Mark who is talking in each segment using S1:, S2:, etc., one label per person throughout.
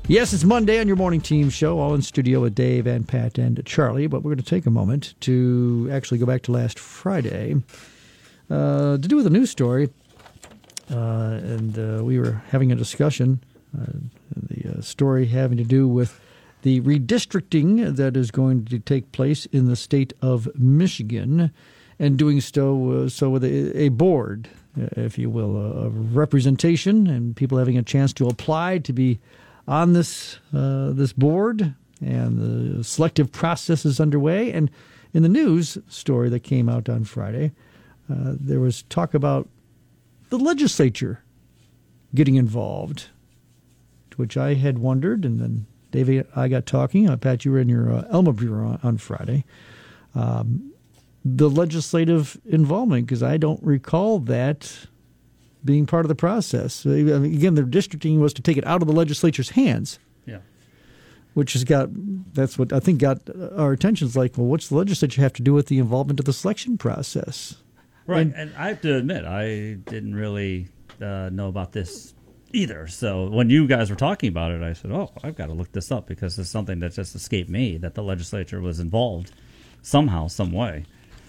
S1: Yes, it's Monday on your morning team show, all in studio with Dave and Pat and Charlie, but we're going to take a moment to actually go back to last Friday to do with a news story, and we were having a discussion, the story having to do with the redistricting that is going to take place in the state of Michigan, and doing so with a board, if you will, of representation, and people having a chance to apply to be on this board, and the selective process is underway. And in the news story that came out on Friday, there was talk about the legislature getting involved, to which I had wondered, and then Dave and I got talking. Pat, you were in your Elma Bureau on Friday. The legislative involvement, because I don't recall that being part of the process. I mean, again, the districting was to take it out of the legislature's hands.
S2: Yeah.
S1: Which that's what I think got our attention. It's like, well, what's the legislature have to do with the involvement of the selection process?
S2: Right. And I have to admit, I didn't really know about this either. So when you guys were talking about it, I said, oh, I've got to look this up, because it's something that just escaped me, that the legislature was involved somehow, some way.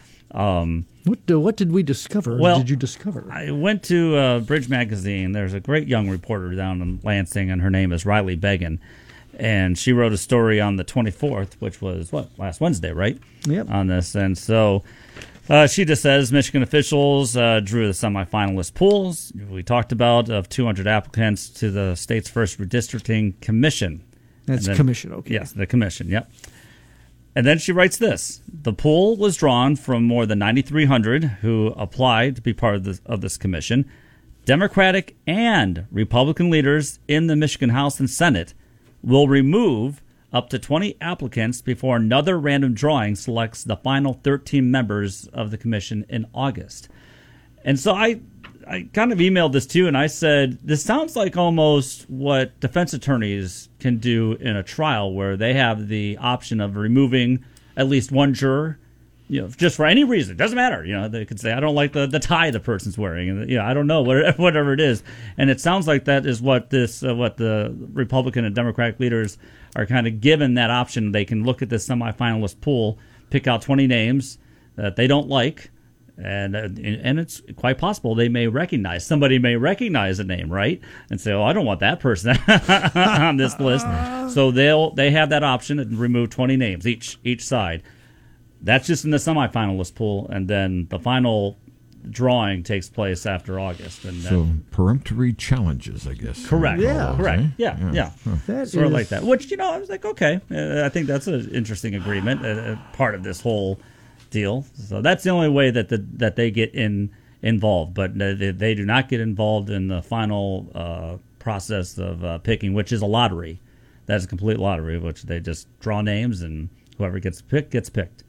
S1: What did we discover?
S2: Well,
S1: what did you discover?
S2: I went to Bridge Magazine. There's a great young reporter down in Lansing, and her name is Riley Began. And she wrote a story on the 24th, which was, last Wednesday, right?
S1: Yep.
S2: On this. And so she just says Michigan officials drew the semifinalist pools we talked about of 200 applicants to the state's first redistricting commission.
S1: That's commission, okay.
S2: Yes, the commission, yep. And then she writes this: the pool was drawn from more than 9,300 who applied to be part of this commission. Democratic and Republican leaders in the Michigan House and Senate will remove up to 20 applicants before another random drawing selects the final 13 members of the commission in August. And so I kind of emailed this to you, and I said, this sounds like almost what defense attorneys can do in a trial, where they have the option of removing at least one juror, just for any reason. It doesn't matter. They could say, I don't like the tie the person's wearing, and I don't know, whatever it is. And it sounds like that is what what the Republican and Democratic leaders are kind of given that option. They can look at this semifinalist pool, pick out 20 names that they don't like, and it's quite possible somebody may recognize a name, right? And say, oh, I don't want that person on this list. So they have that option and remove 20 names each side. That's just in the semifinalist pool, and then the final drawing takes place after August. And
S3: so peremptory challenges, I guess.
S2: Correct.
S1: Yeah.
S2: Correct. Yeah.
S1: That
S2: sort of
S1: is
S2: like that. Which, I was like, okay, I think that's an interesting agreement, part of this whole deal. So that's the only way that they get involved, but they do not get involved in the final process of picking, which is a lottery. That's a complete lottery, which they just draw names, and whoever gets picked gets picked.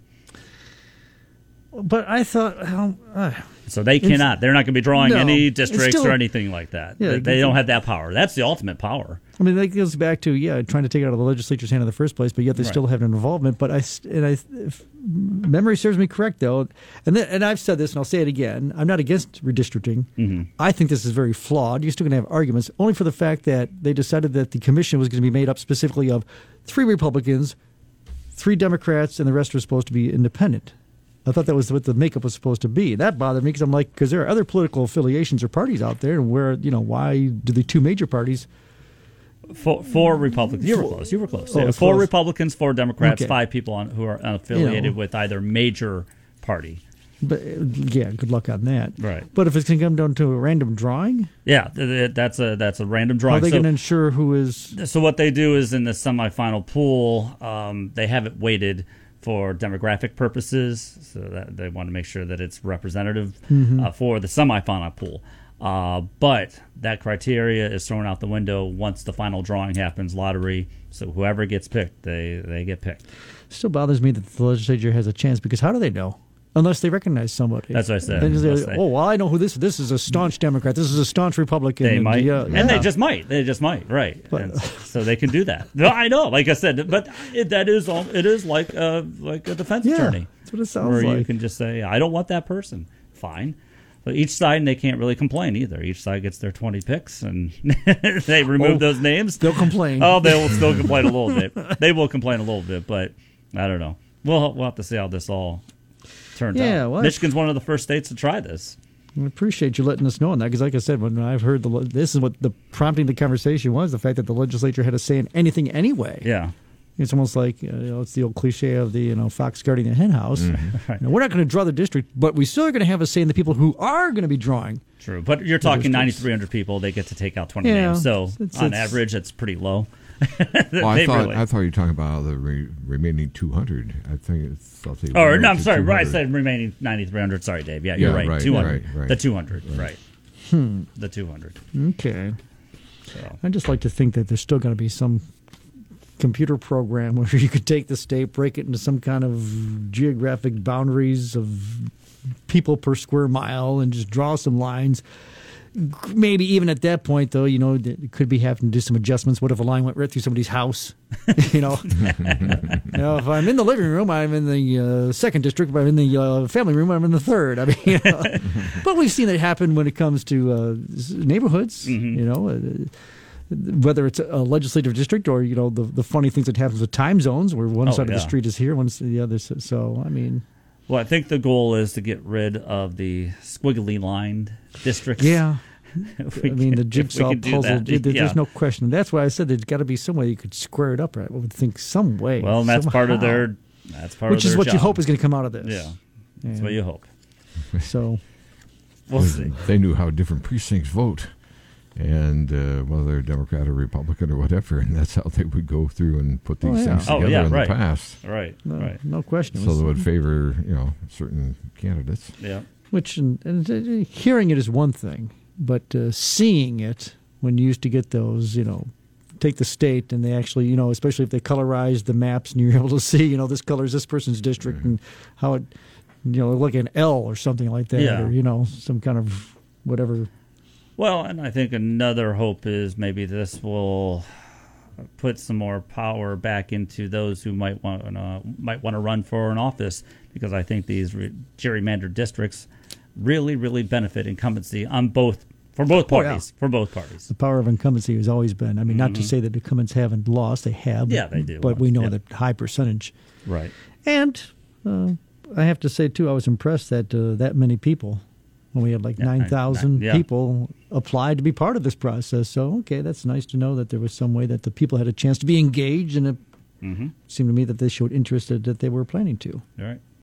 S1: But I thought,
S2: so they cannot. They're not going to be drawing any districts
S1: still,
S2: or anything like that.
S1: Yeah,
S2: they don't have that power. That's the ultimate power.
S1: I mean, that goes back to trying to take it out of the legislature's hand in the first place, but yet they still have an involvement. But if memory serves me correct, though, and I've said this and I'll say it again, I'm not against redistricting.
S2: Mm-hmm.
S1: I think this is very flawed. You're still going to have arguments, only for the fact that they decided that the commission was going to be made up specifically of 3 Republicans, 3 Democrats, and the rest were supposed to be independent. I thought that was what the makeup was supposed to be. That bothered me, because there are other political affiliations or parties out there, and why do the 2 major parties?
S2: 4 Republicans. You were close.
S1: Oh,
S2: 4
S1: close.
S2: Republicans, 4 Democrats,
S1: Okay.
S2: 5 people who are unaffiliated with either major party.
S1: But good luck on that.
S2: Right.
S1: But if it's going to come down to a random drawing,
S2: that's a random drawing.
S1: how are they going to ensure who is?
S2: So what they do is in the semifinal pool, they have it weighted for demographic purposes, so that they want to make sure that it's representative for the semifinal pool. But that criteria is thrown out the window once the final drawing happens, lottery. So whoever gets picked, they get picked.
S1: Still bothers me that the legislature has a chance, because how do they know? Unless they recognize somebody.
S2: That's what I said.
S1: I know who this is a staunch Democrat. This is a staunch Republican.
S2: They might. And they just might. Right. So they can do that. No, I know. Like I said, but it is like a defense attorney.
S1: That's what it sounds
S2: where
S1: like.
S2: you can just say, I don't want that person. Fine. But each side, and they can't really complain either. Each side gets their 20 picks, and they remove those names.
S1: They'll complain.
S2: Oh, they will still complain a little bit. They will complain a little bit, but I don't know. We'll have to see how this all turns out.
S1: Well,
S2: Michigan's one of the first states to try this.
S1: I appreciate you letting us know on that, because like I said, when I've heard this is what the prompting the conversation was, the fact that the legislature had to say in anything anyway.
S2: Yeah.
S1: It's almost like it's the old cliche of the fox guarding the hen house.
S2: Mm-hmm. Right.
S1: We're not going to draw the district, but we still are going to have a say in the people who are going to be drawing.
S2: True, but you're talking 9,300 people. They get to take out 20 names, so on average, it's pretty low.
S3: Well, I thought you were talking about the remaining 200. I think it's.
S2: I'm sorry. Right, I said remaining 9,300. Sorry, Dave. Yeah, you're right. 200.
S3: Right.
S2: The 200. Right. The 200.
S1: Okay.
S2: So.
S1: I just like to think that there's still going to be some computer program where you could take the state, break it into some kind of geographic boundaries of people per square mile, and just draw some lines. Maybe even at that point, though, it could be having to do some adjustments. What if a line went right through somebody's house? If I'm in the living room, I'm in the second district. If I'm in the family room, I'm in the third. I mean, but we've seen it happen when it comes to neighborhoods.
S2: Mm-hmm.
S1: Whether it's a legislative district or the funny things that happens with time zones, where one side of the street is here, one's the other. So I mean.
S2: Well, I think the goal is to get rid of the squiggly lined districts.
S1: Yeah. The jigsaw puzzle, there's no question. That's why I said there's got to be some way you could square it up, right? I would think some way.
S2: Well, and that's
S1: somehow.
S2: part of their
S1: Which is what
S2: job.
S1: You hope is going to come out of this.
S2: Yeah. That's what you hope.
S1: So.
S2: We'll see.
S3: They knew how different precincts vote. And whether they're Democrat or Republican or whatever, and that's how they would go through and put these things together in the past.
S2: Right,
S1: no question.
S3: So they would favor, certain candidates.
S2: Yeah.
S1: Which, and hearing it is one thing, but seeing it when you used to get those, take the state and they actually, especially if they colorized the maps and you're able to see, this color is this person's district and how it, like an L or something like that, or some kind of whatever.
S2: Well, and I think another hope is maybe this will put some more power back into those who might want to run for an office, because I think these gerrymandered districts really, really benefit incumbency for both parties. For both parties,
S1: the power of incumbency has always been. I mean, not to say that incumbents haven't lost; they have.
S2: Yeah, they do.
S1: But we know that high percentage.
S2: Right.
S1: And I have to say too, I was impressed that that many people. When we had 9,000 people applied to be part of this process. So, okay, that's nice to know that there was some way that the people had a chance to be engaged, and it seemed to me that they showed interest that they were planning to.
S2: All right.